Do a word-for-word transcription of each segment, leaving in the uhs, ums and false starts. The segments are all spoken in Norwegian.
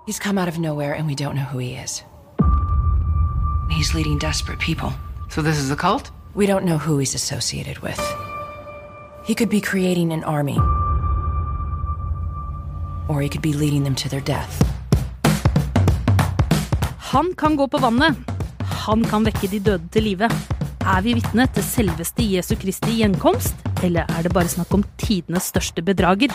He's come out of nowhere and we don't know who he is. He's leading desperate people. So this is a cult? We don't know who he's associated with. He could be creating an army. Or he could be leading them to their death. Han kan gå på vannet. Han kan vekke de døde til live. Er vi vitne til selveste Jesu Kristi gjenkomst, eller er det bare snakk om tidenes største bedrager?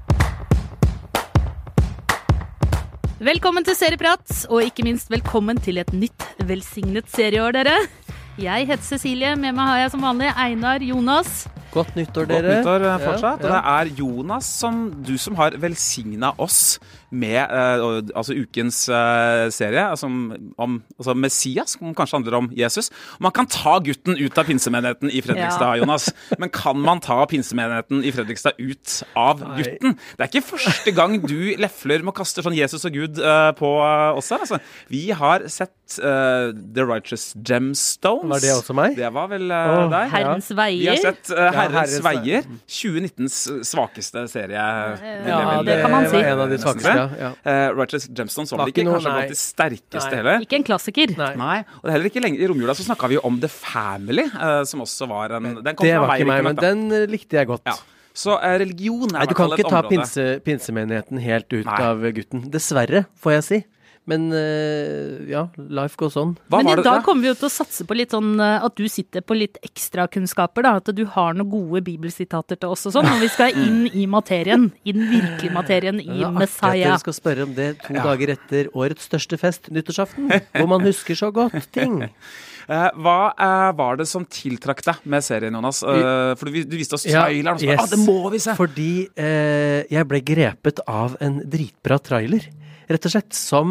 Velkommen til Serieprat, og ikke minst velkommen til et nytt velsignet serieår, dere. Jeg heter Cecilie, med meg har jeg som vanlig Einar, Jonas. Godt nyttår, dere. Godt nyttår fortsatt. Ja, ja. Og det er Jonas, som, du som har velsignet oss med uh, altså ukens uh, serie altså, om altså Messias, som kanskje handler om Jesus. Man kan ta gutten ut av pinsemenigheten i Fredrikstad, ja. Jonas. Men kan man ta pinsemenigheten i Fredrikstad ut av Nei. gutten? Det er ikke første gang du lefler med å kaste sånn Jesus og Gud uh, på uh, oss her. Altså. Vi har sett uh, The Righteous Gemstones. Var det også meg? Det var vel uh, oh, deg. Herrens ja. Veier. Vi har sett uh, Herrens, ja, Herrens Veier. tjue nittens svakeste serie. Ja, det kan man si. Det var en av de svakeste. Ja, ja. Uh, Righteous Gemstones var vel ikke, ikke noe, kanskje blant de sterkeste nei. heller. Ikke en klassiker. Nei. nei. Og heller ikke lenge i romjula så snakket vi om The Family, uh, som også var en... Den kom det var ikke meg, men den likte jeg godt. Ja. Så uh, religion er nei, du kan ikke ta pinse, pinsemenigheten helt ut nei. av gutten. Dessverre, får jeg si. Men uh, ja, life goes on. Hva Men i dag kommer vi jo til å satse på litt sånn at du sitter på litt ekstra kunnskaper, da. At du har noen gode bibelsitater til oss og sånn. Og vi skal inn i materien. I den virkelige materien i ja, Messiah. Dere skal spørre om det to ja. dager etter årets største fest, nyttårsaften. Hvor man husker så godt ting. Uh, hva uh, var det som tiltrakk deg med serien, Jonas? Uh, for du, du viste oss traileren. Ja, yes. ah, det må vi se! Fordi uh, jeg ble grepet av en dritbra trailer. Rett og slett, som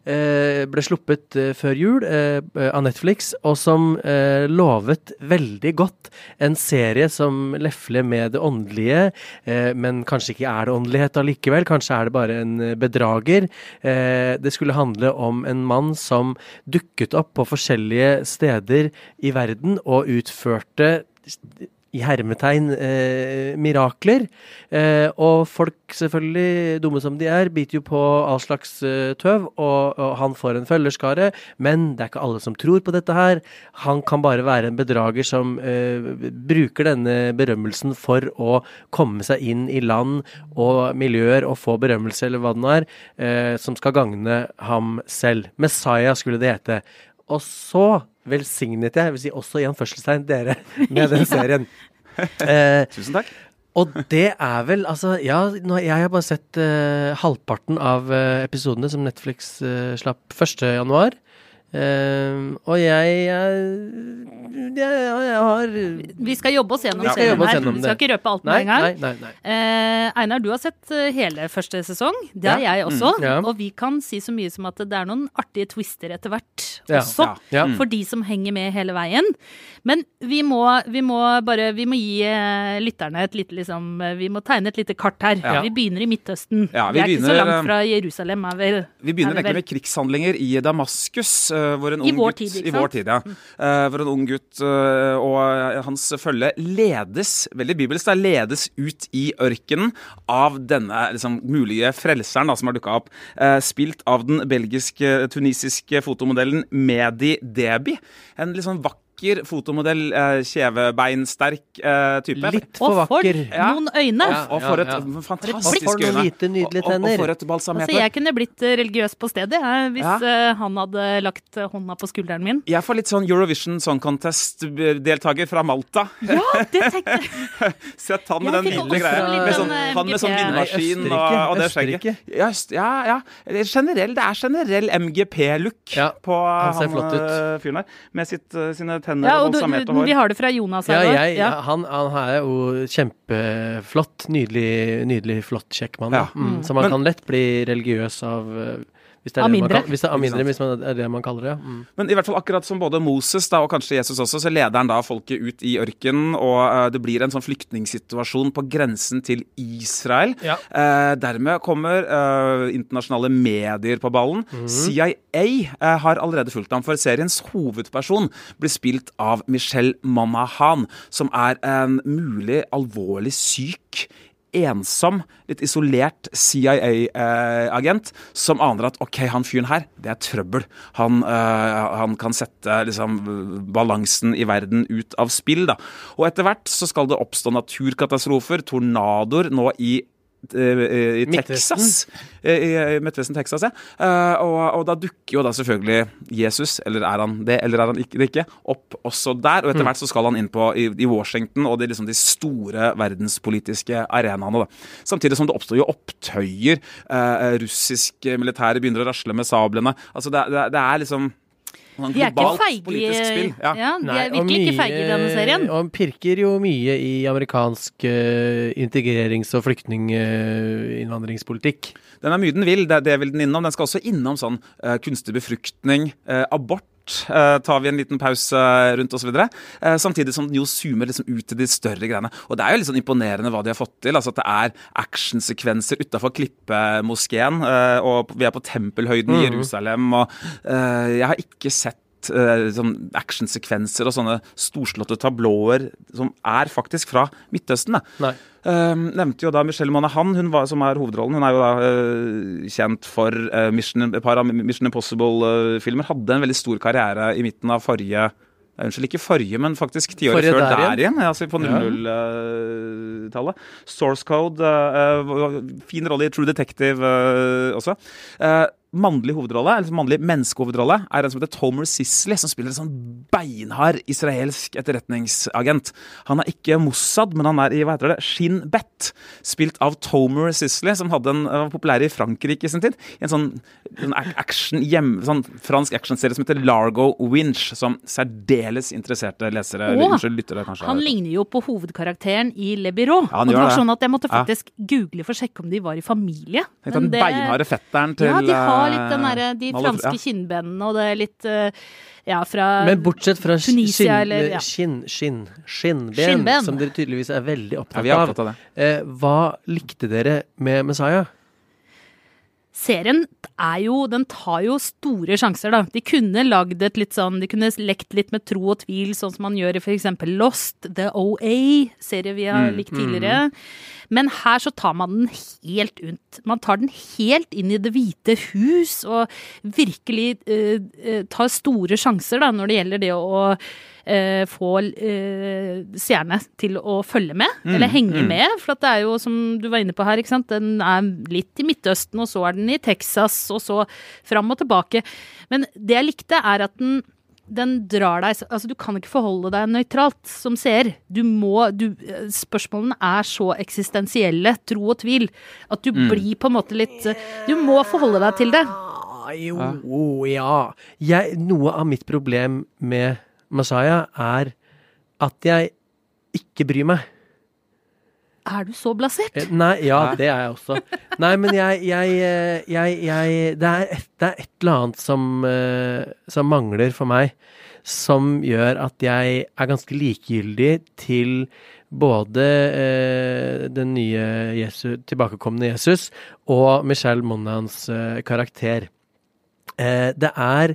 eh, ble sluppet eh, før jul eh, av Netflix, og som eh, lovet veldig godt en serie som lefler med det åndelige, eh, men kanskje ikke er det åndelighet allikevel, kanskje er det bare en bedrager. Eh, det skulle handle om en mann som dukket opp på forskjellige steder i verden og utførte i hermetegn eh, mirakler, eh, og folk selvfølgelig, dumme som de er, biter jo på all slags eh, tøv, og, og han får en følgerskare, men det er ikke alle som tror på dette her. Han kan bare være en bedrager som eh, bruker denne berømmelsen for å komme seg inn i land og miljøer og få berømmelse, eller hva det nå er, eh, som skal gagne ham selv. Messiah skulle det hete. Og så velsignet jeg, jeg vil si også i anførselstegn, dere med den serien. eh, Tusen takk. Og det er vel, altså, ja, nå, jeg har bare sett uh, halvparten av uh, episodene som Netflix uh, slapp første januar. Uh, og jeg, jeg, jeg, jeg har Vi skal jobbe oss gjennom ja. serien her. Vi skal ikke røpe alt med nei, en gang. Nei, nei, nei. Uh, Einar, du har sett hele første sesong. Det har ja. jeg også. Mm, ja. Og vi kan si så mye som at det er noen artige twister etter hvert ja. også. Ja. Ja. For de som henger med hele veien. Men vi må, vi må bare Vi må gi uh, lytterne et lite liksom, Vi må tegne et lite kart her. Ja. Vi begynner i Midtøsten. Ja, vi, vi er begynner, ikke så langt fra Jerusalem. Er vel, vi begynner er egentlig med krigshandlinger i Damaskus. Hvor en ung I vår gutt, tid, ikke sant? I vår tid, ja. Uh, hvor en ung gutt uh, og hans følge ledes, veldig bibelsk, da, ledes ut i ørkenen av denne liksom, mulige frelseren da, som har dukket opp. Uh, spilt av den belgiske-tunisiske fotomodellen Mehdi Debi. En litt sånn vakker fotomodell, eh, kjevebeinsterk eh, type. Litt for vakker. Ja. Noen øyne. Og, og for et ja, ja. fantastisk øyne. Og for noen hvite, nydelige tenner. Og, og for et balsamert. Altså, jeg kunne blitt religiøs på stedet, ja, hvis ja. uh, han hadde lagt hånda på skulderen min. Jeg får litt sånn Eurovision Song Contest-deltaker fra Malta. Ja, det tenkte jeg. Sett han med den lille greia. Med sånn, han med sånn vindmaskin og, og det skjegget. Ja, ja, ja. Generell, det er generell M G P-look ja, på han, han fyren der. Med sitt, sine tenner ja, og og balsamerte hår. Vi har det fra Jonas her. Ja, jeg, ja. Han, han er jo kjempeflott, nydelig, nydelig flott kjekk mann. Ja. Mm. Så man Men, kan lett bli religiøs av... Hvis det er, av det mindre. Man, hvis det er av mindre, hvis man er det man kaller det, ja. Mm. Men i hvert fall akkurat som både Moses da, og kanskje Jesus også, så leder han da folket ut i ørkenen, og uh, det blir en sånn flyktningsituasjon på grensen til Israel. Ja. Uh, dermed kommer uh, internasjonale medier på ballen. Mm. C I A uh, har allerede fulgt ham, for seriens hovedperson blir spilt av Michelle Monaghan, som er en mulig alvorlig syk ensom, litt isolert C I A-agent som aner at ok, han fyren her, det er trøbbel. Han, uh, han kan sette liksom, balansen i verden ut av spill. Da. Og etter hvert så skal det oppstå naturkatastrofer, tornadoer nå i i Texas i, i Midtvesten, Texas ja. uh, og, og da dukker jo da selvfølgelig Jesus, eller er han det, eller er han ikke det ikke, opp også der, og etter hvert så skal han inn på i, i Washington og det, liksom, de store verdenspolitiske arenaene da. Samtidig som det oppstår jo opptøyer, uh, russisk militære begynner å rasle med sablene, altså det, det, det er liksom de er ikke feige, ja. Ja, de er virkelig mye, ikke feige i denne serien. Og pirker jo mye i amerikansk uh, integrerings- og flyktninginnvandringspolitikk. Uh, den er mye den vil, det, det vil den innom. Den skal også innom sånn uh, kunstig befruktning, uh, abort, Uh, tar vi en liten pause uh, rundt og så videre, uh, samtidig som den jo zoomer liksom ut til de større greiene. Og det er jo litt sånn imponerende hva de har fått til, altså at det er actionsekvenser utenfor Klippemoskeen, uh, og vi er på tempelhøyden mm. i Jerusalem, og uh, jeg har ikke sett uh, sånn actionsekvenser og sånne storslåtte tablåer som er faktisk fra Midtøsten. Da. Nei. Uh, nevnte jo da Michelle Monaghan, hun var, som er hovedrollen. Hun er jo da uh, kjent for uh, Mission, et par av Mission Impossible-filmer. Uh, hadde en veldig stor karriere i midten av forrige uh, Unnskyld, ikke forrige, men faktisk ti år før der, der igjen. Altså på null null-tallet. Uh, Source Code, uh, uh, fin rolle i True Detective uh, også. Uh, mannlig hovedrolle, eller mannlig menneskehovedrolle, er en som heter Tomer Sisley, som spiller en sånn beinhard israelsk etterretningsagent. Han er ikke Mossad, men han er i, hva heter det, Shin Bet, spilt av Tomer Sisley, som hadde en, var populær i Frankrike i sin tid. En sånn, en action, hjem, sånn fransk actionserie som heter Largo Winch, som særdeles interesserte lesere, Åh, eller unnskyld, lyttere kanskje. Han ligner jo på hovedkarakteren i Le Biro, ja, og det var det. sånn at jeg måtte faktisk ja. google for å sjekke om de var i familie. Tenk den det... beinharde fetteren til... Ja, de har litt den der, de franske ja. kinnbenene, og det er litt, ja, fra Men bortsett fra Tunisia, skinn, eller, ja. skinn, skinn, skinnben, skinnben, som dere tydeligvis er veldig opptatt, ja, er opptatt av. av. Eh, hva likte dere med Messiah? Serien er jo, den tar jo store sjanser da. De kunne lagd et litt sånn, de kunne lekt litt med tro og tvil, sånn som man gjør i for eksempel Lost, The O A, serie vi har likt tidligere. Mm. Men her så tar man den helt ut. Man tar den helt inn i Det hvite hus, og virkelig uh, tar store sjanser da, når det gjelder det å Uh, få uh, seerne til å følge med, mm, eller henge mm. med, for at det er jo, som du var inne på her, ikke sant? Den er litt i Midtøsten, og så er den i Texas, og så fram og tilbake. Men det jeg likte er at den, den drar deg, altså du kan ikke forholde deg nøytralt som ser. Du må, du, spørsmålene er så eksistensielle, tro og tvil, at du mm. blir på en måte litt, du må forholde deg til det. Jo, ja. Jeg, noe av mitt problem med Messiah er at jeg ikke bryr meg. Er du så blasert? Eh, nei, ja, det er jeg også. Nei, men jeg, jeg, jeg, jeg det, er et, det er et eller annet som, uh, som mangler for meg, som gjør at jeg er ganske likegyldig til både uh, den nye Jesus, tilbakekomne Jesus og Michelle Monaghans uh, karakter. Uh, det er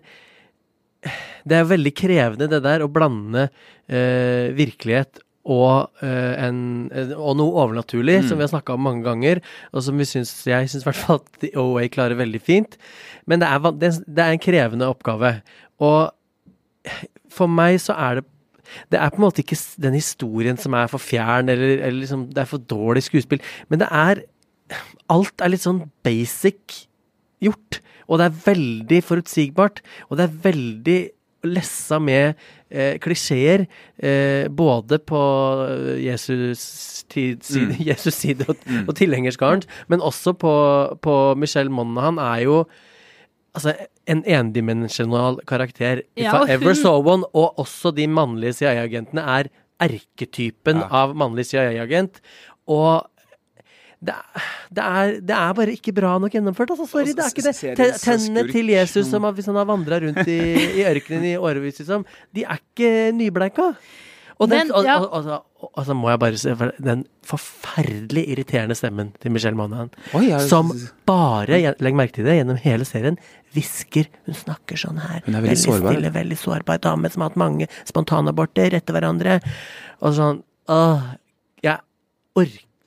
Det er veldig krevende det der å blande eh, virkelighet og, eh, en, og noe overnaturlig, mm. som vi har snakket om mange ganger, og som vi synes, jeg synes i hvert fall at The O A klarer veldig fint. Men det er, det, det er en krevende oppgave. Og for meg så er det det er på en måte ikke den historien som er for fjern, eller, eller liksom, det er for dårlig skuespill, men det er alt er litt sånn basic gjort. Og det er veldig forutsigbart, og det er veldig lessa med eh, klisjeer, eh, både på Jesus, tid, side, mm. Jesus side og, mm. og tilhengerskaren, men også på, på Michelle Monaghan er jo altså, en endimensjonal karakter. If ja, I ever hun... saw one, og også de mannlige C I A-agentene er erketypen ja. av mannlig C I A-agent, og Det er, det, er, det er bare ikke bra nok gjennomført, altså, sorry, det er ikke det. Tennene til Jesus, som hvis han har vandret rundt i, i ørkenen i årevis, liksom, de er ikke nybleika. Og den, og, og, og, og, og så må jeg bare se den forferdelig irriterende stemmen til Michelle Monaghan, oh, ja, som bare, legg merke til det, gjennom hele serien, visker, hun snakker sånn her. Hun er veldig, veldig sårbar. Stille, veldig sårbar dame som har hatt mange spontanaborter etter hverandre. Og sånn, åh, jeg orker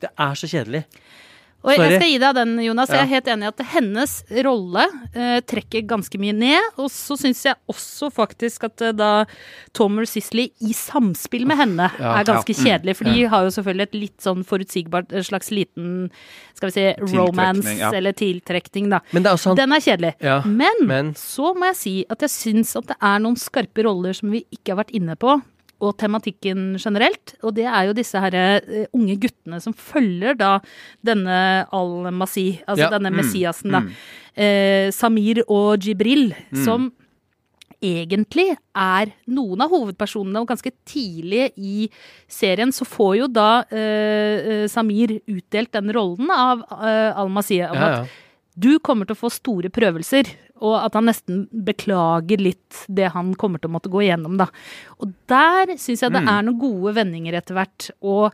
Det er så kjedelig. Og jeg Sorry. skal gi deg den, Jonas. Jeg Ja. er helt enig i at hennes rolle eh, trekker ganske mye ned. Og så syns jeg også faktisk at eh, da Tomer Sisley i samspill med henne Ja, er ganske ja. kjedelig. For de har jo selvfølgelig et litt sånn forutsigbart en slags liten skal vi si romance ja. eller tiltrekning, da. Men det er også han Den er kjedelig. Ja, men, men- så må jeg si at jeg syns at det er noen skarpe roller som vi ikke har vært inne på. Og tematikken generelt, og det er jo disse her uh, unge guttene som følger da denne Al-Masih, altså Ja. denne Mm. Messiasen da. Mm. Eh, Samir og Jibril, Mm. som egentlig er noen av hovedpersonene, og ganske tidlig i serien så får jo da eh, eh, Samir utdelt den rollen av eh, Al-Masih, om Ja, ja. at du kommer til å få store prøvelser, og at han nesten beklager litt det han kommer til å måtte gå igjennom, da. Og der synes jeg det Mm. er noen gode vendinger etter hvert, og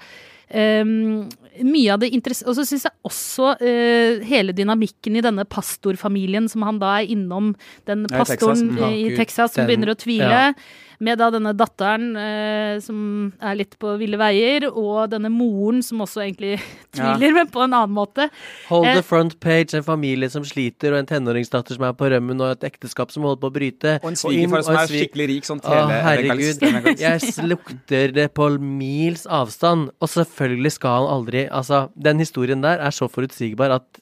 um, mye av det interess- og så synes jeg også uh, hele dynamikken i denne pastorfamilien som han da er innom, den Ja, i Texas. pastoren Ja, i Gud, Texas som den- begynner å tvile, ja. med da denne datteren eh, som er litt på ville veier, og denne moren som også egentlig tviler, men på en annen måte. Hold Eh, the front page, en familie som sliter, og en tenåringsdatter som er på rømmen, og et ekteskap som holder på å bryte. Og en inn- svigerfar som og en er svig- skikkelig rik, sånn Å, herregud. tele-evangelist. Jeg lukter det på mils avstand. Og selvfølgelig skal han aldri Altså, den historien der er så forutsigbar at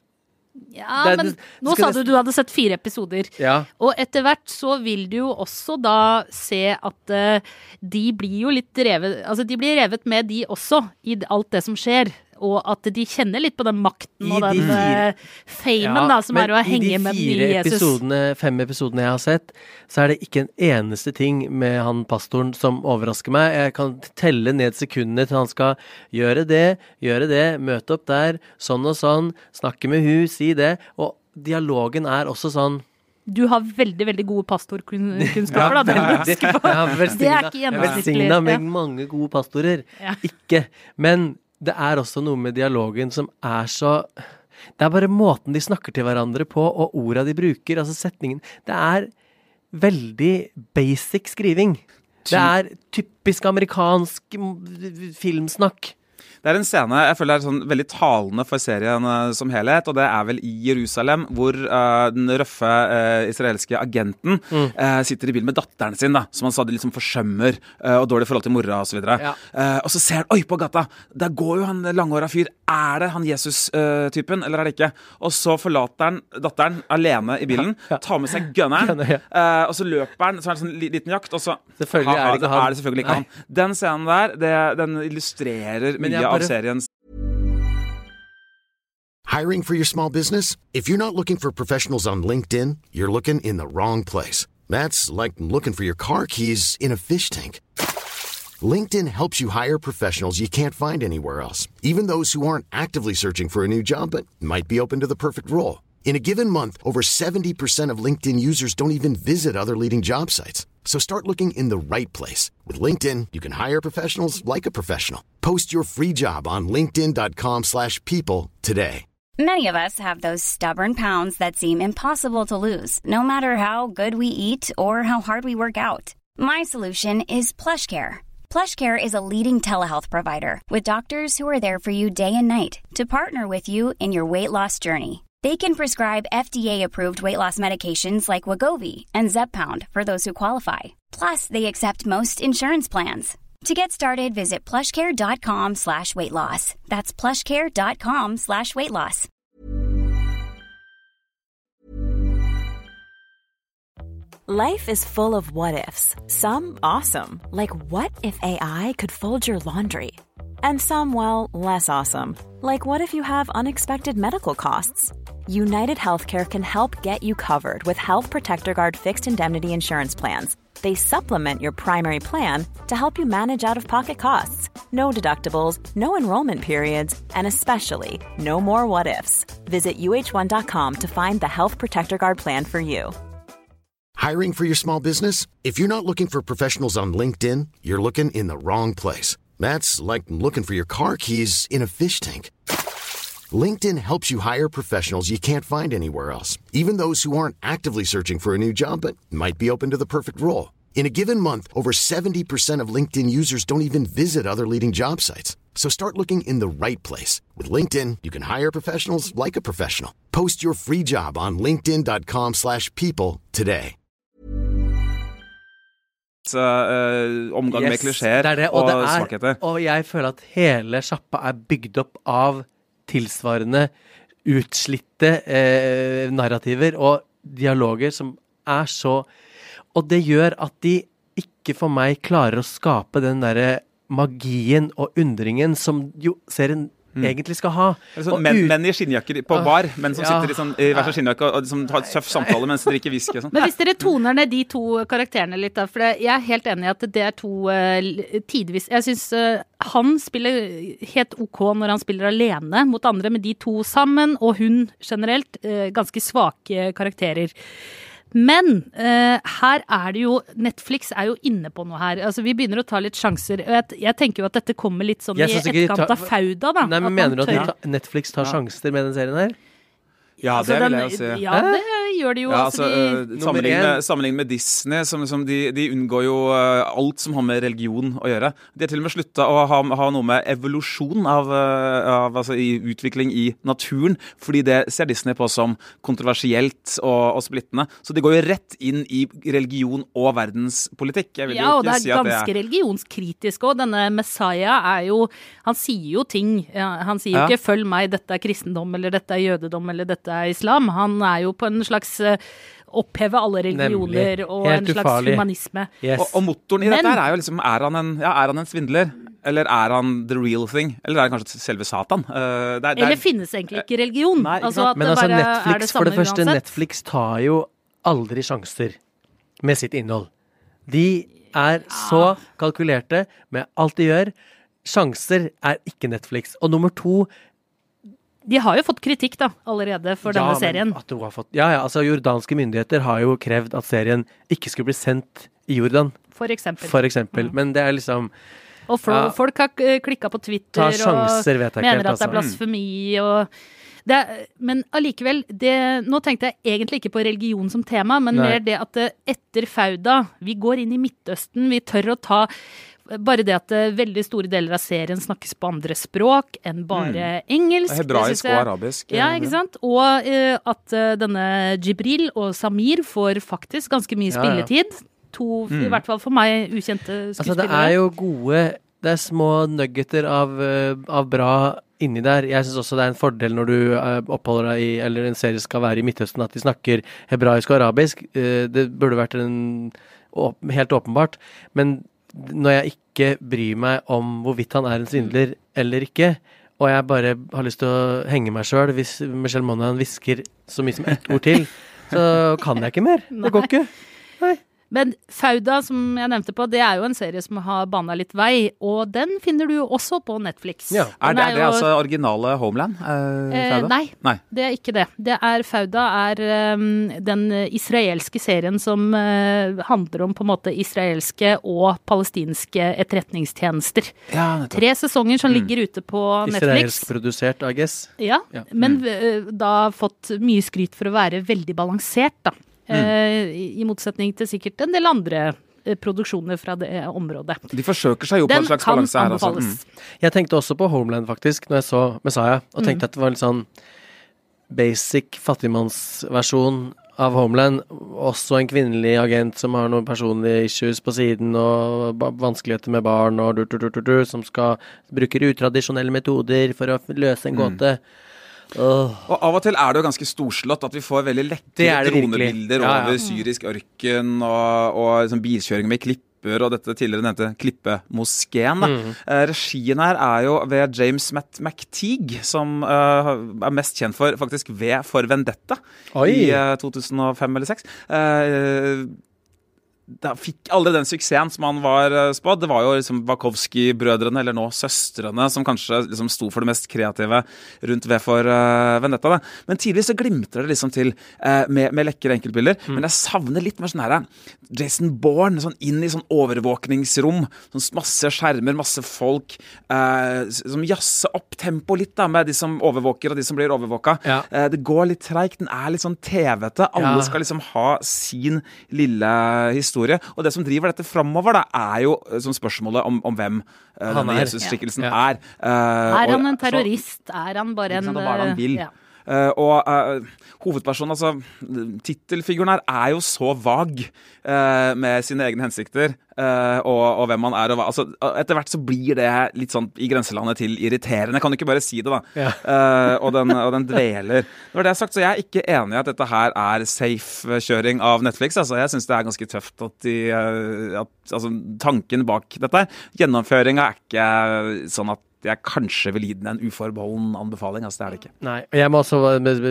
Ja, Det er- men det- nå skal sa nesten- du du hadde sett fire episoder. Ja. Og etter hvert så vil du jo også da se at eh, de blir jo litt revet, altså de blir revet med de også, i d- alt det som skjer. Og at de kjenner litt på den makten I og de den fire- eh, famen da, som er å henge med den I de nye fire Jesus. episodene, fem episodene jeg har sett, så er det ikke en eneste ting med han pastoren som overrasker meg. Jeg kan telle ned sekundene til han skal gjøre det, gjøre det, møte opp der, sånn og sånn, snakke med hun, si det. Og dialogen er også sånn Du har veldig, veldig gode pastorkunnskaper, da. Det må du huske på. Jeg har Det er velsigna- ikke jeg er gjennomsnittlig. velsigna med Ja. mange gode pastorer. Ja. Ikke. Men det er også noe med dialogen som er så Det er bare måten de snakker til hverandre på, og orda de bruker, altså setningen. Det er veldig basic skriving. Det er typisk amerikansk m- filmsnakk. Det er en scene jeg føler er sånn veldig talende for serien eh, som helhet, og det er vel i Jerusalem, hvor eh, den røffe eh, israelske agenten eh, sitter i bil med datteren sin, da, som han stadig liksom forsømmer, eh, og dårlig forhold til mora og så videre. Ja. Eh, og så ser han, oi, på gata, der går jo han langhåra fyr. Er det han Jesus-typen, eller er det ikke? Og så forlater han datteren alene i bilen, tar med seg gunneren, Gunner, ja. eh, og så løper han, så er det en sånn li- liten jakt, og så Selvfølgelig er det ikke han. er det selvfølgelig ikke Nei. han. Den scenen der, det, den illustrerer Men mye jeg av bare- seriens Hiring for your small business? If you're not looking for professionals on LinkedIn, you're looking in the wrong place. That's like looking for your car keys in a fish tank. LinkedIn helps you hire professionals you can't find anywhere else, even those who aren't actively searching for a new job but might be open to the perfect role. In a given month, over seventy percent of LinkedIn users don't even visit other leading job sites. So start looking in the right place. With LinkedIn, you can hire professionals like a professional. Post your free job on linkedin.com slash people today. Many of us have those stubborn pounds that seem impossible to lose, no matter how good we eat or how hard we work out. My solution is PlushCare. PlushCare is a leading telehealth provider with doctors who are there for you day and night to partner with you in your weight loss journey. They can prescribe F D A-approved weight loss medications like Wegovy and Zepbound for those who qualify. Plus, they accept most insurance plans. To get started, visit plushcare.com slash weight loss. That's plushcare.com slash weight loss. Life is full of what-ifs. Some awesome, like what if A I could fold your laundry? And some, well, less awesome, like what if you have unexpected medical costs? United Healthcare can help get you covered with Health Protector Guard fixed indemnity insurance plans. They supplement your primary plan to help you manage out-of-pocket costs. No deductibles, no enrollment periods, and especially no more what-ifs. Visit U H one dot com to find the Health Protector Guard plan for you. Hiring for your small business? If you're not looking for professionals on LinkedIn, you're looking in the wrong place. That's like looking for your car keys in a fish tank. LinkedIn helps you hire professionals you can't find anywhere else, even those who aren't actively searching for a new job but might be open to the perfect role. In a given month, over seventy percent of LinkedIn users don't even visit other leading job sites. So start looking in the right place. With LinkedIn, you can hire professionals like a professional. Post your free job on linkedin.com slash people today. Uh, omgang yes, med klisjéer og, og svakheter. Og jeg føler at hele sjappa er bygd opp av tilsvarende utslitte eh, narrativer og dialoger som er så... Og det gjør at de ikke for meg klarer å skape den der magien og undringen som jo serien mm. egentlig skal ha. Sånn, menn, menn i skinnjakker på bar, menn som ja, sitter i, sånn, i hver sin skinnjakke og, og som har tøff samtale mens de drikker whisky og sånn. Men hvis dere toner ned de to karakterene litt da, for jeg er helt enig i at det er to uh, tidvis. Jeg synes uh, han spiller helt ok når han spiller alene mot andre, med de to sammen, og hun generelt uh, ganske svake karakterer. Men uh, her er det jo, Netflix er jo inne på noe her. Altså vi begynner å ta litt sjanser. Jeg, jeg tenker jo at dette kommer litt sånn i etterkant av Fauda da. Nei, men mener du at ta, Netflix tar ja. sjanser med den serien her? Ja, altså, det vil den, jeg jo si. Ja, det gjør de jo. Ja, altså, altså, de, uh, sammenlignet, med, sammenlignet med Disney, som, som de, de unngår jo uh, alt som har med religion å gjøre. De har til og med sluttet å ha, ha noe med evolusjon av, uh, av altså, i utvikling i naturen, fordi det ser Disney på som kontroversielt og, og splittende. Så de går jo rett inn i religion og verdenspolitikk. Jeg vil ja, jo og det er si at ganske det er religionskritisk også. Denne Messiah er jo, han sier jo ting. Ja, han sier jo ja. ikke, følg meg, dette er kristendom, eller dette er jødedom, eller dette er islam. Han er jo på en slags uh, oppheve alle religioner Nemlig. Og Helt en slags ufarlig. Humanisme. Yes. Og, og motoren i Men, dette her er jo liksom, er han, en, ja, er han en svindler? Eller er han the real thing? Eller er han kanskje selve Satan? Uh, det er, det er, eller finnes egentlig ikke religion? Nei, altså at Men det altså bare Netflix, er det for det første, uansett. Netflix tar jo aldri sjanser med sitt innhold. De er ja. så kalkulerte med alt de gjør. Sjanser er ikke Netflix. Og nummer to, de har jo fått kritikk da, allerede for ja, denne serien. At du har fått, ja, ja, altså jordanske myndigheter har jo krevd at serien ikke skulle bli sendt i Jordan. For eksempel. For eksempel. Mm. Men det er liksom... Og for, ja, folk har klikket på Twitter sjanser, og mener at det er blasfemi. Og det er, men allikevel, det, nå tenkte jeg egentlig ikke på religion som tema, men Nei. mer det at etter Fauda, vi går inn i Midtøsten, vi tør å ta... Bare det at veldig store deler av serien snakkes på andre språk enn bare mm. engelsk. Hebraisk og arabisk. Ja, ikke sant? Og uh, at uh, denne Jibril og Samir får faktisk ganske mye spilletid. Ja, ja. To, mm. i hvert fall for meg, ukjente skuespillere. Altså, det er jo gode, det er små nuggeter av, uh, av bra inni der. Jeg synes også det er en fordel når du uh, oppholder deg i, eller en serie skal være i Midtøsten, at de snakker hebraisk og arabisk. Uh, det burde vært en, å, helt åpenbart. Men når jeg ikke bryr meg om hvorvidt han er en svindler eller ikke, og jeg bare har lyst til å henge meg selv hvis Michelle Monaghan visker så mye som ett ord til, så kan jeg ikke mer. Det går ikke. Nei. Men Fauda, som jeg nevnte på, det er jo en serie som har banet litt vei, og den finner du jo også på Netflix. Ja. Er det, er det jo, altså originale Homeland? Eh, eh, nei, nei, det er ikke det. Det er Fauda er um, den israelske serien som uh, handler om på en måte israelske og palestinske etterretningstjenester. Ja, Tre sesonger som mm. ligger ute på Netflix. Israelsk produsert, I guess. Ja, ja. men mm. uh, da fått mye skryt for å være veldig balansert da. Mm. Uh, i motsetning til sikkert en del andre uh, produksjoner fra det området. De forsøker seg jo på Den en slags balanse her. Den kan anbefales. Altså. Mm. Jeg tenkte også på Homeland faktisk, når jeg så Messiah, og tenkte mm. at det var en sånn basic fattigmannsversjon av Homeland. Også en kvinnelig agent som har noen personlige issues på siden, og ba- vanskeligheter med barn, og du, du, du, du, du, som skal bruke utradisjonelle metoder for å løse en gåte. Mm. Oh. Og av og til er det jo ganske storslått at vi får veldig lekre dronebilder ja, ja. over syrisk ørken og, og liksom bilkjøring med klipper og dette tidligere nevnte klippemoskeen. Mm. Eh, regien her er jo ved James Matt McTeague, som eh, er mest kjent for faktisk ved For Vendetta Oi. i eh, to tusen og fem eller to tusen og seks. Eh, da fikk aldri den suksessen som han var spådd. Det var jo liksom Wachowski-brødrene, eller nå søstrene, som kanskje liksom sto for det mest kreative rundt ved For uh, Vendetta. Da. Men tidligere så glimter det liksom til uh, med, med lekre enkeltbilder. Mm. Men jeg savner litt mer sånn her Jason Bourne, sånn inn i sånn overvåkningsrom, sånn masse skjermer, masse folk, uh, som jasser opp tempo litt da, med de som overvåker og de som blir overvåka. Ja. Uh, det går litt treigt, den er litt sånn T V-te. Alle ja. skal liksom ha sin lille historie historie. Og det som driver dette fremover da, er jo som spørsmålet om, om hvem uh, denne er. Jesus-skikkelsen ja. er. Uh, er han og, en terrorist? Så, er han bare en... Hva er det han vil? Ja. Uh, og uh, hovedpersonen, altså titelfiguren her er jo så vag uh, med sine egne hensikter uh, og, og hvem han er og hva. Altså, etter hvert så blir det litt sånn i grenselandet til irriterende. Jeg kan jo ikke bare si det da. Ja. Uh, og, den, og den dveler. Når det er sagt, så jeg er ikke enig i at dette her er safe kjøring av Netflix. Altså, jeg synes det er ganske tøft at de, uh, at, altså, tanken bak dette. Gjennomføringen er ikke sånn at jeg kanskje vil gi den en uforbeholden anbefaling, altså det er det ikke. Nei, og jeg må også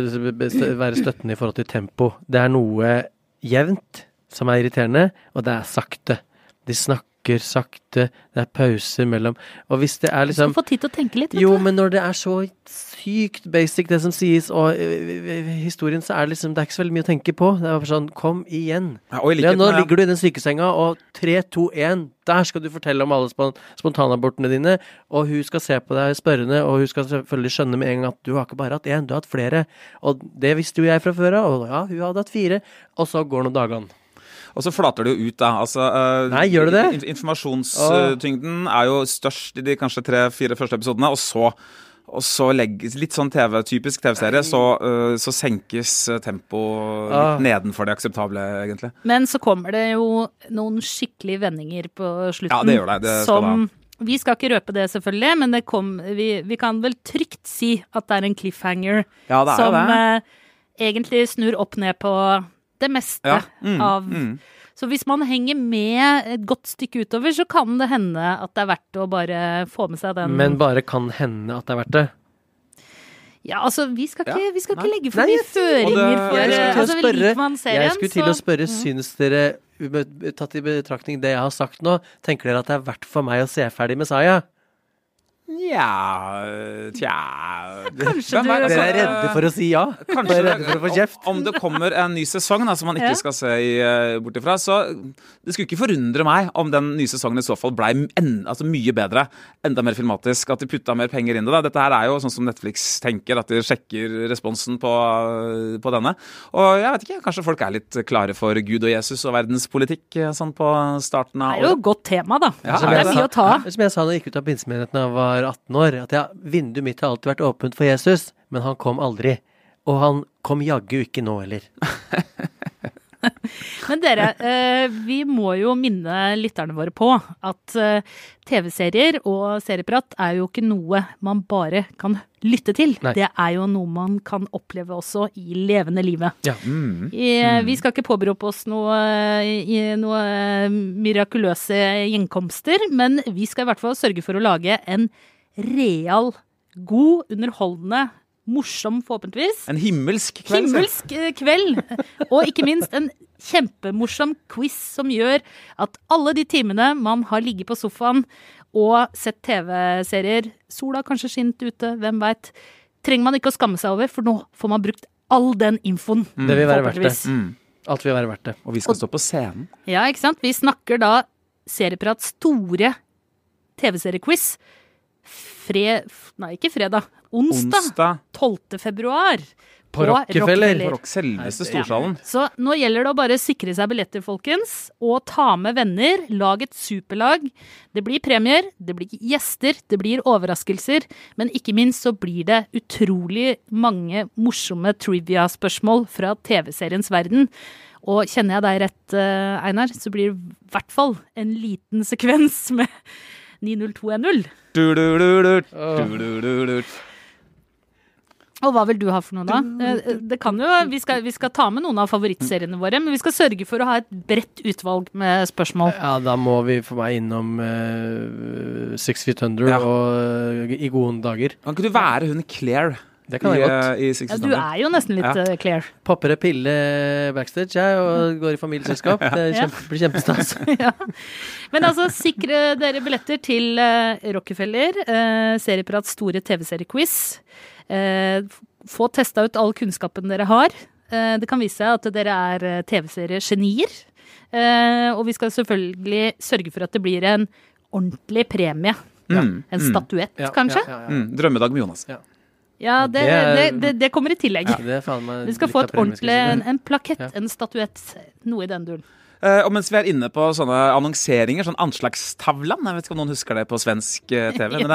være støttende i forhold til tempo. Det er noe jevnt som er irriterende, og det er sakte. De snakker sakte, det er pauser mellom, og hvis det er liksom... Du skal få tid til å tenke litt, vet jo, du. men når det er så sykt basic det som sies, og uh, historien så er det liksom, det er ikke så veldig mye å tenke på. Det er bare sånn, kom igjen. Ja, ja, nå ligger du i den sykesenga, og tre, to, en, der skal du fortelle om alle spon- spontanabortene dine, og hun skal se på deg spørrende, og hun skal selvfølgelig skjønne med en gang at du har ikke bare hatt en, du har hatt flere. Og det visste jo jeg fra før av, og ja, hun hadde hatt fire, og så går noen dagene. Og så flater det jo ut da, altså uh, Nei, gjør det det? Informasjonstyngden uh, er jo størst i de kanskje tre-fire første episodene, og så, og så legges, litt sånn T V, typisk T V-serie, så, uh, så senkes tempo ah. litt nedenfor det akseptable, egentlig. Men så kommer det jo noen skikkelige vendinger på slutten. Ja, det gjør det. Det skal som, da. Vi skal ikke røpe det selvfølgelig, men det kom, vi, vi kan vel trygt si at det er en cliffhanger ja, det er som det. Uh, egentlig snur opp ned på det meste ja. mm, av... Mm. Så hvis man henger med et godt stykke utover, så kan det hende at det er verdt å bare få med seg den. Men bare kan hende at det er verdt det? Ja, altså, vi skal ikke, ja. vi skal Nei. ikke legge for mye føringer det, for jeg skulle altså, spørre, liker man serien. Jeg skulle til så, å spørre, ja. synes dere, tatt i betraktning det jeg har sagt nå, tenker dere at det er verdt for meg å se ferdig Messiah? Ja, tja... Kanskje du... Dere er redde for å si ja? Kanskje Dere er redde for å få kjeft? Om, om det kommer en ny sesong da, som man ikke Ja. skal se i, uh, bort ifra, så det skulle ikke forundre meg om den nye sesongen i så fall ble en, altså mye bedre, enda mer filmatisk, at de putta mer penger inn i det. Dette her er jo sånn som Netflix tenker, at de sjekker responsen på, på denne. Og jeg vet ikke, kanskje folk er litt klare for Gud og Jesus og verdenspolitikk sånn på starten av Det er jo et godt tema, da. Ja, det er mye å ta. Som jeg sa da jeg gikk ut av pinsemenigheten da jeg var atten år, at ja, vinduet mitt har alltid vært åpent for Jesus, men han kom aldri. Og han kom jaggu ikke nå heller. Men dere, eh, vi må jo minne lytterne våre på at eh, T V-serier og serieprat er jo ikke noe man bare kan lytte til. Nei. Det er jo noe man kan oppleve også i levende livet. Ja. Mm. I, vi skal ikke påberope oss noe, i, noe mirakuløse gjenkomster, men vi skal i hvert fall sørge for å lage en real, god, underholdende, morsom forhåpentligvis. En himmelsk kveld. Himmelsk eh, kveld. Og ikke minst en kjempemorsom quiz som gjør at alle de timene man har ligget på sofaen og sett T V-serier, sola kanskje skint ute, hvem vet, trenger man ikke å skamme seg over, for nå får man brukt all den infoen. Mm. Det vil være verdt det. Mm. Alt vil være verdt det. Og vi skal stå på scenen. Ja, ikke sant? Vi snakker da Serieprats store T V-seriequiz. Fre... Nei, ikke fredag. Onsdag. Onsdag. tolvte februar. På Rockefeller. På Rock, selveste storsalen. Så nå gjelder det å bare sikre seg billetter, folkens, og ta med venner, lag et superlag. Det blir premier, det blir gjester, det blir overraskelser, men ikke minst så blir det utrolig mange morsomme trivia-spørsmål fra T V-seriens verden. Og kjenner jeg deg rett, Einar, så blir det i hvert fall en liten sekvens med ni null to en null. Du, du, du, du. Du, du, du, du. Og hva vil du ha for noe da? Det kan jo, vi skal, vi skal ta med noen av favorittseriene våre, men vi skal sørge for å ha et bredt utvalg med spørsmål. Ja, da må vi for meg innom uh, Six Feet Under Ja. og uh, i gode dager. Kan ikke du være hun Claire? Det kan jeg I, godt. I Six Ja, Feet du Under? er jo nesten litt Ja. uh, Claire. Popper en pille backstage, jeg, og går i familieselskap. Det er kjempe, blir kjempestas. Ja. Men altså, sikre dere billetter til uh, Rockefeller, uh, Serieprats store T V-seriequiz. Uh, få testa ut all kunnskapen dere har. Uh, det kan vise seg at dere er uh, T V-seriegenier. Uh, og vi skal selvfølgelig sørge for at det blir en ordentlig premie. Mm, En mm. statuett, Ja, kanskje? Ja, ja, ja. Mm, drømmedag med Jonas. Ja. Ja, det, Det er- det, det, det kommer i tillegg. Ja, det er faen meg Du skal litt få av et premien, skal ordentlig, jeg si. en, en plakett, Ja. en statuett, noe i den duren. Uh, og mens vi er inne på sånne annonseringer, sånn anslagstavlan, jeg vet ikke om noen husker det på svensk uh, T V.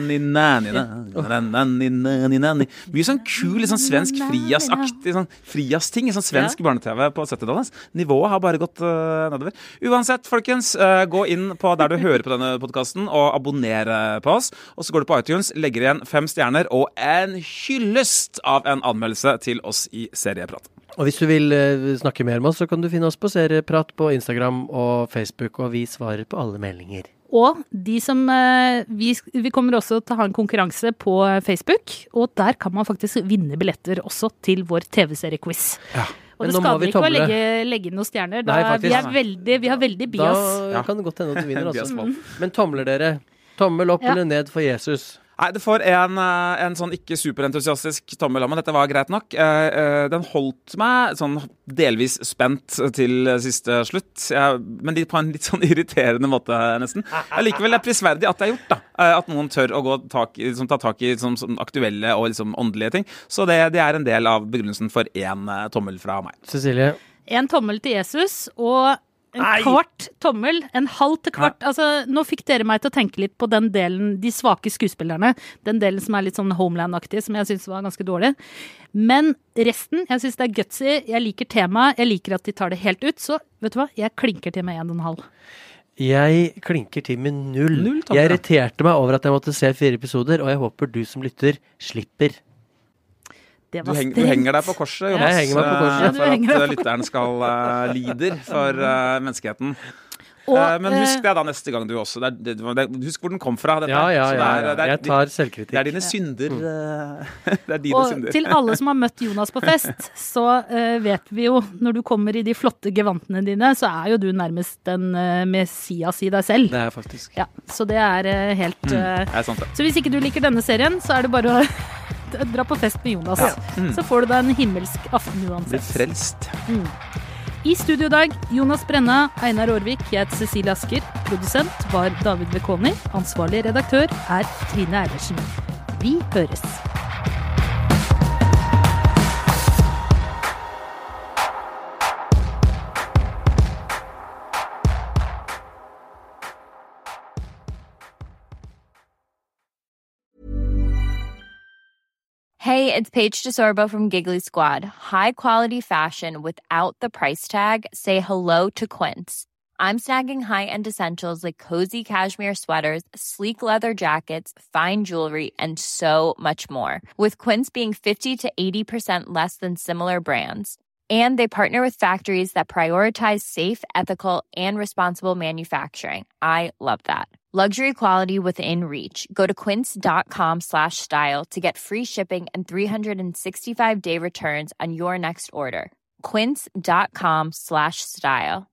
Mye sånn kul, sånn svensk frias-aktig, sånn frias-ting i sånn svensk ja. barne-T V på syttitallet. Nivået har bare gått uh, nedover. Uansett, folkens, uh, gå inn på der du hører på denne podcasten og abonnere på oss. Og så går du på iTunes, legger igjen fem stjerner og en hyllest av en anmeldelse til oss i Serieprat. Og hvis du vil uh, snakke mer med oss, så kan du finne oss på Serieprat på Instagram og Facebook, og vi svarer på alle meldinger. Og de som, uh, vi, vi kommer også til å ha en konkurranse på Facebook, og der kan man faktisk vinne billetter også til vår T V-seriequiz. Ja. Og det skader ikke å legge, legge inn noen stjerner. Da, Nei, vi, er veldig, vi har veldig bias. Da ja. kan det godt hende at du vinner også. Men tomler dere. Tommel opp ja. eller ned for Jesus. Nei, det får en, en sånn ikke superentusiastisk tommel av meg. Dette var greit nok. Den holdt meg sånn delvis spent til siste slutt. Jeg, men på en litt sånn irriterende måte nesten. Jeg likevel er prisverdig at det er gjort da. At noen tør å gå tak, liksom, ta tak i liksom, sånn aktuelle og liksom, åndelige ting. Så det, det er en del av begrunnelsen for en tommel fra meg. Cecilie? En tommel til Jesus og en Nei. kvart tommel, en halv til kvart. Nei. Altså, nå fikk dere meg til å tenke litt på den delen, de svake skuespillerne, den delen som er litt sånn Homeland-aktig, som jeg synes var ganske dårlig. Men resten, jeg synes det er gutsy, jeg liker temaet, jeg liker at de tar det helt ut, så vet du hva, jeg klinker til med en og en halv. Jeg klinker til med null. null jeg irriterte meg over at jeg måtte se fire episoder, og jeg håper du som lytter slipper. Du, heng, du henger deg på korset, Jonas, jeg henger meg på korset. Ja, for at lytteren skal uh, lider for uh, menneskeheten. Og, uh, men husk det da neste gang du også. Det er, det, det, husk hvor den kom fra. Dette. Ja, ja, ja, ja. Det er, jeg tar selvkritikk. Det er dine synder. Uh, det er dine og synder. Til alle som har møtt Jonas på fest, så uh, vet vi jo, når du kommer i de flotte gevantene dine, så er jo du nærmest en uh, messias i deg selv. Det er faktisk. Ja, så det er uh, helt... Uh, mm, det er sant, det. Så hvis ikke du liker denne serien, så er det bare å... dra på fest med Jonas. Ja. Mm. Så får du deg en himmelsk aften uansett. Blir frelst. Mm. I studio i dag, Jonas Brenna, Einar Aarvik, jeg heter Cecilie Asker. Produsent var David Vekoni. Ansvarlig redaktør er Trine Eilertsen. Vi høres. Hey, it's Paige DeSorbo from Giggly Squad. High quality fashion without the price tag. Say hello to Quince. I'm snagging high-end essentials like cozy cashmere sweaters, sleek leather jackets, fine jewelry, and so much more. With Quince being fifty to eighty percent less than similar brands. And they partner with factories that prioritize safe, ethical, and responsible manufacturing. I love that. Luxury quality within reach. Go to quince.com slash style to get free shipping and three sixty-five day returns on your next order. Quince.com slash style.